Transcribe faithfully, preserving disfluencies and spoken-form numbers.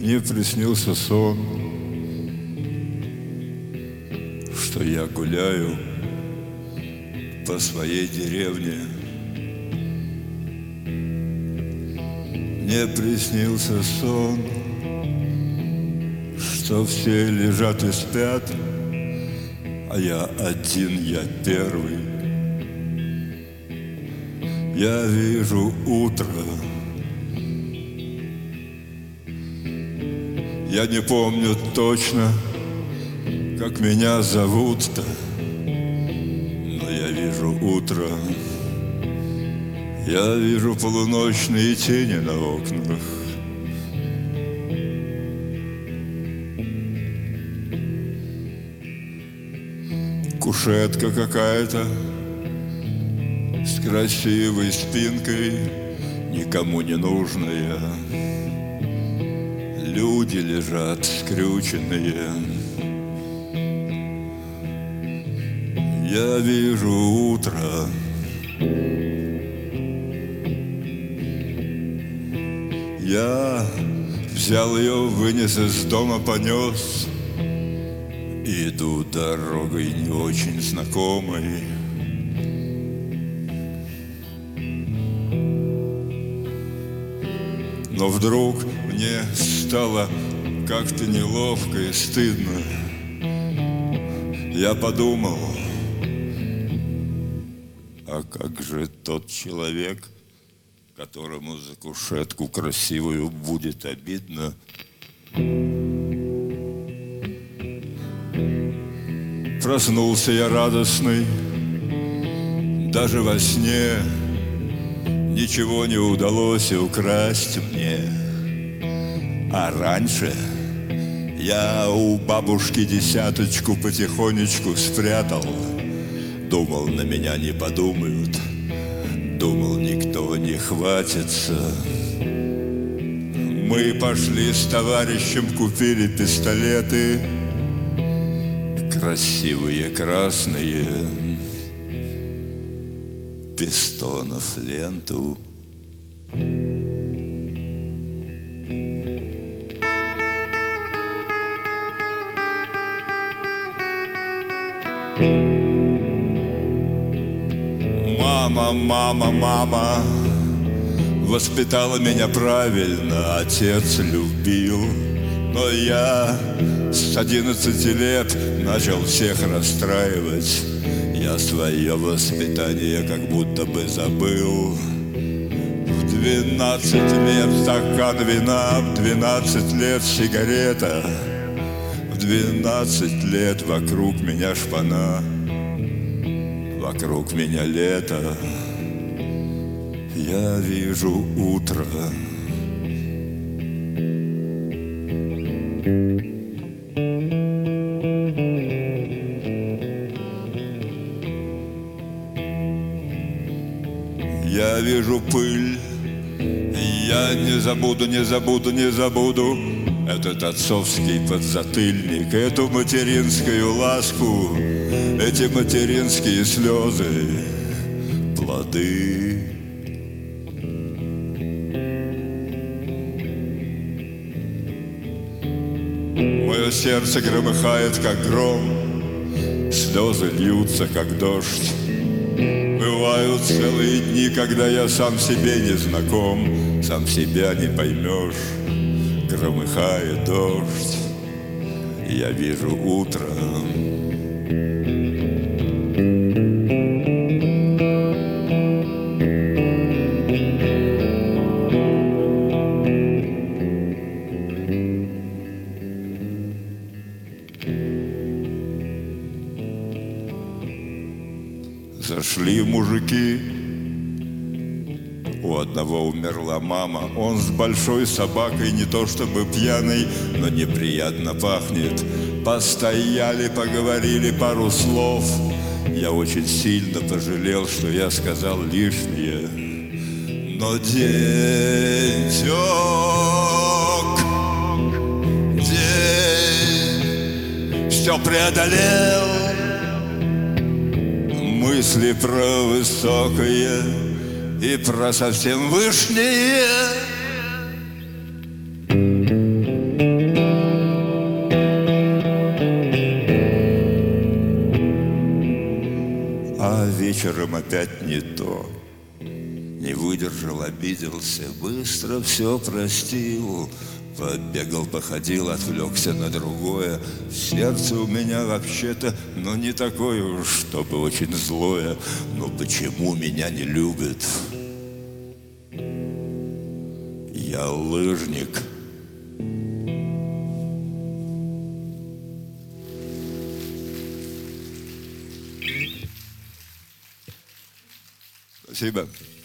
Мне приснился сон, что я гуляю по своей деревне. Мне приснился сон, что все лежат и спят, а я один, я первый. Я вижу утро. Я не помню точно, как меня зовут-то, но я вижу утро. Я вижу полуночные тени на окнах. Кушетка какая-то с красивой спинкой, никому не нужная. Люди лежат скрюченные. Я вижу утро. Я взял ее, вынес из дома, понес. Иду дорогой не очень знакомой. Но вдруг мне стало как-то неловко и стыдно. Я подумал, а как же тот человек, которому за кушетку красивую будет обидно? Проснулся я радостный, даже во сне. Ничего не удалось украсть мне. А раньше я у бабушки десяточку потихонечку спрятал. Думал, на меня не подумают. Думал, никто не хватится. Мы пошли с товарищем, купили пистолеты. Красивые красные. Пистонов ленту. Мама, мама, мама воспитала меня правильно, отец любил. Но я с одиннадцати лет начал всех расстраивать. Я свое воспитание как будто бы забыл. В двенадцать лет стакан вина, в двенадцать лет сигарета, в двенадцать лет вокруг меня шпана, вокруг меня лето. Я вижу утро. Я вижу пыль, я не забуду, не забуду, не забуду этот отцовский подзатыльник, эту материнскую ласку, эти материнские слезы, плоды. Мое сердце громыхает, как гром, слезы льются, как дождь. Бывают целые дни, когда я сам себе не знаком, сам себя не поймешь, громыхает дождь, я вижу утро. Зашли мужики, у одного умерла мама. Он с большой собакой, не то чтобы пьяный, но неприятно пахнет. Постояли, поговорили пару слов. Я очень сильно пожалел, что я сказал лишнее. Но день тек, день все преодолел. Мысли про высокое и про совсем вышнее. вечером опять не то. Не выдержал, обиделся, быстро все простил. Побегал, походил, отвлекся на другое. Сердце у меня вообще-то, но не такое уж, чтобы очень злое. Но почему меня не любят? Я лыжник. Спасибо.